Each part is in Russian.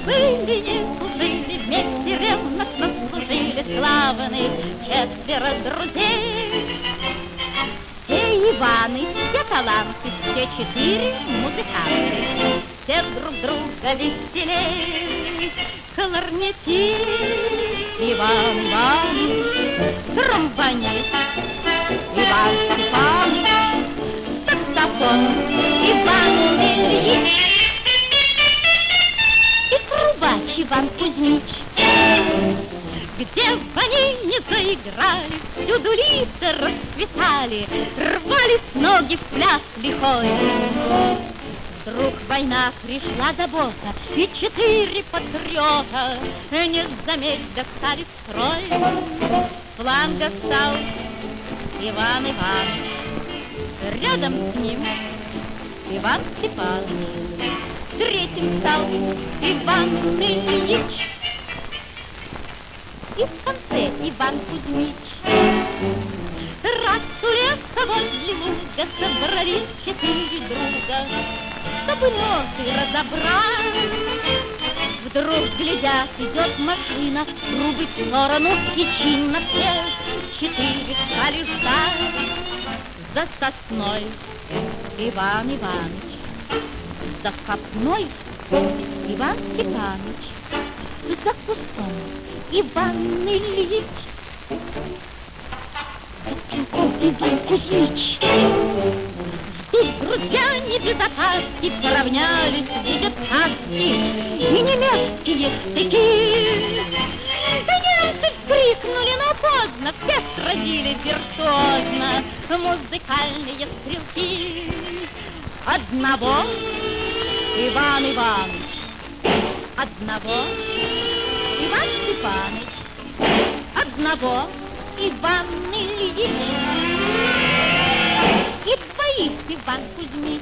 Были, не служили, вместе ревностно служили славные 4 друзей. Все Иваны, все таланты, все 4 музыканты, все друг друга веселей. Кларнетист Иван Иванович, тромбонист Иван Степанович, саксофон Иван Ильич и трубач Иван Кузьмич. Где бы они не заиграли, всюду лица расцветали, рвались ноги в пляс лихой. Вдруг война пришла забота, и 4 патриота не замедля встали в строй. С фланга стал Иван Иванович, рядом с ним Иван Степанович, третьим стал Иван Ильич и в конце Иван Кузьмич. Раз у леса возле луга собрались 4 друга, чтобы ноты разобрать. Вдруг, глядят, идет машина, трубы в сторону и чинно все 4 стали ждать. За сосной Иван Иванович, за копной Иван Степанович, за кустом Иван Ильич, Иван Кузьмич. Тут друзья не без опаски поравнялись, видят каски и немецкие штыки. Немцы крикнули, но поздно, все сразились виртуозно музыкальные стрелки. Одного Иван Иванович, одного Иван Степанович, одного Иван Ильич и двоих Иван Кузьмич.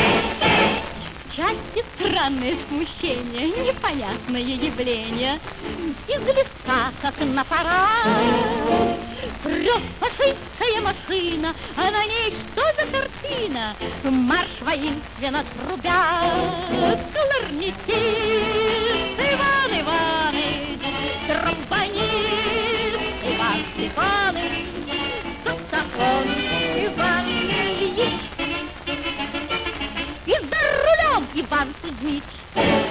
Части странное смущение, непонятное явление. Из леса, как на парад, прет фашистская машина, а на ней что за картина? Марш воинственно трубят. Кларнетист Иван Иванович, тромбонист Иван Степанович, саксофон Иван Ильич и за рулем Иван Кузьмич.